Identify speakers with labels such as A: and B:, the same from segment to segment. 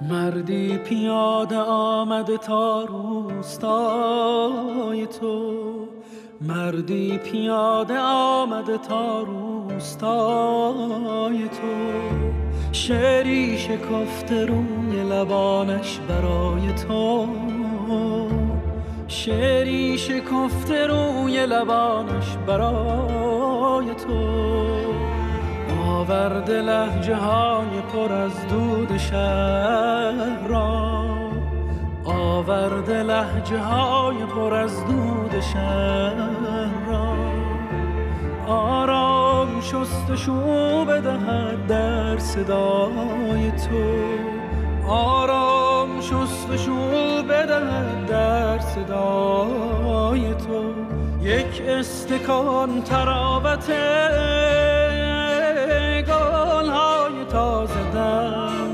A: مردی پیاده آمده تا روستای تو، مردی پیاده آمده تا روستای تو، شعری شکفته روی لبانش برای تو، شعری شکفته روی لبانش برای تو، آورده لهجه های پر از دود شهر را، آورده لهجه های پر از دود شهر را، آرام شستشو بدهد در صدای تو، آرام شستشو بدهد در صدای تو، یک استکان تراوت گل‌های تازه دم،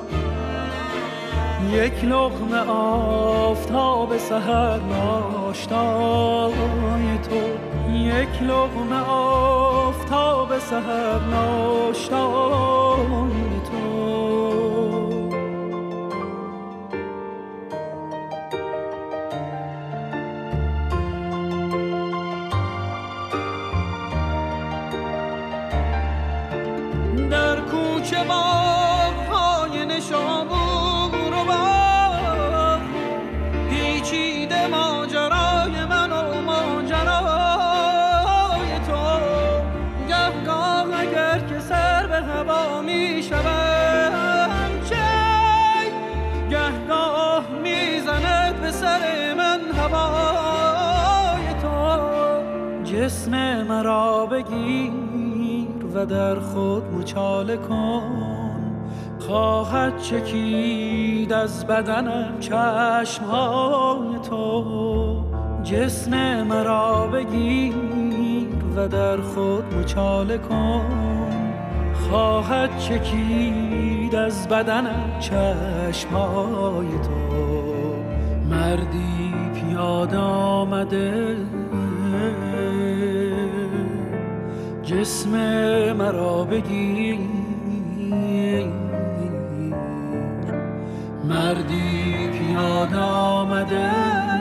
A: یک لقمه آفتاب سحر ناشتای تو، یک لقمه آفتاب سحر ناشتای تو. در کوچه باغ‌های نشابور و باغ پیچیده ماجرای من و ماجرای تو، گهگاه اگر که سر به هوا می شود چه گهگاه میزند به سر من هوای تو، جسم مرا بگیر و در خود مچاله کن، خواهد چکید از بدنم چشمهای تو، جسم مرا بگیر و در خود مچاله کن، خواهد چکید از بدنم چشمهای تو، مردی پیاده آمده جسم مرا بگیر، مردی پیاده آمده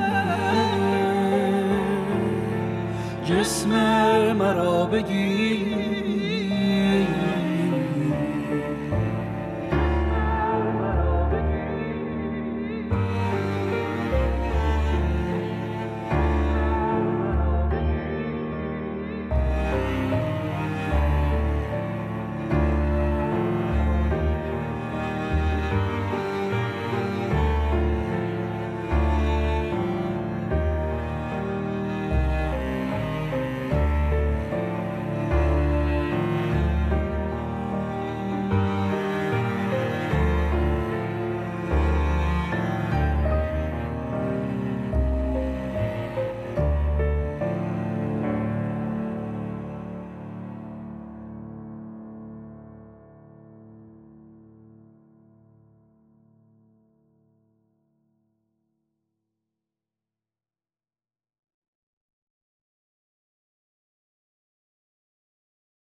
A: جسم مرا بگیر،